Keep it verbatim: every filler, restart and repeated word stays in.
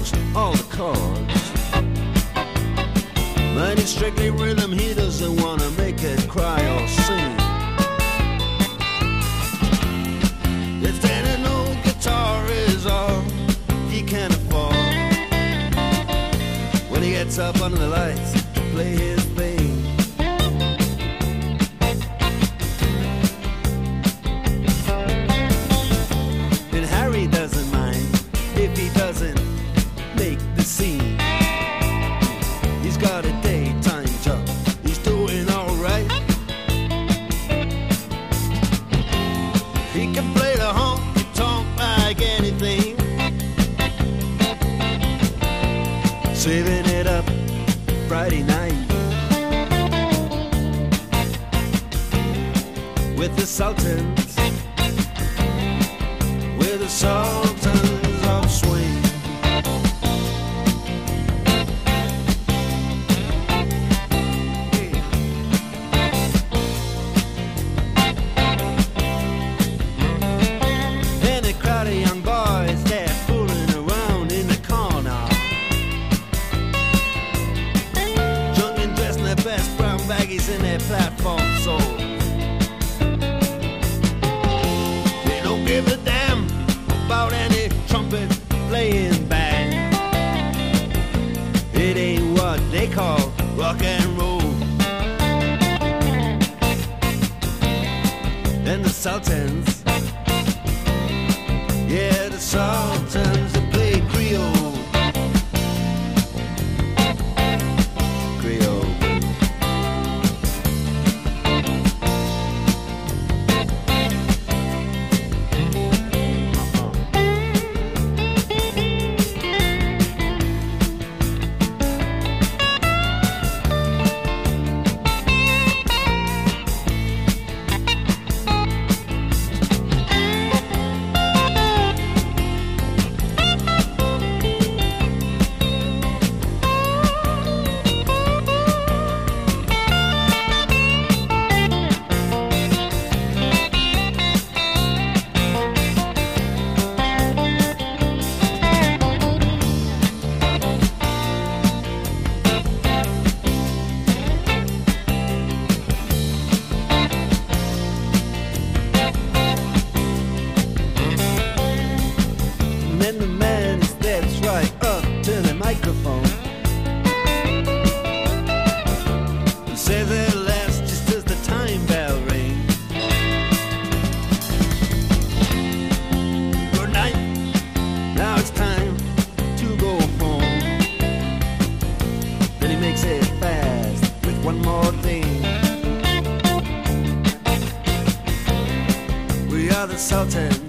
knows all the chords. But it's strictly rhythm, he doesn't wanna make it cry or sing. If then an old guitar is all he can afford, when he gets up under the lights to play his thing. And Harry doesn't mind if he doesn't make the scene. He's got a daytime job, he's doing alright. He can play the honky-tonk like anything, saving it up Friday night with the Sultans, with the Sultans of Swing. And a crowd of young boys, they're fooling around in the corner, drunk and dressed in their best brown baggies in their platform soles. They don't give a damn about any trumpet playing band. It ain't what they call rock and roll. And the Sultans, yeah, the Sultans, they play Creole. Creole. Then the man steps right up to the microphone and says at last, just as the time bell rings, good night, now it's time to go home. Then he makes it fast with one more thing. We are the Sultans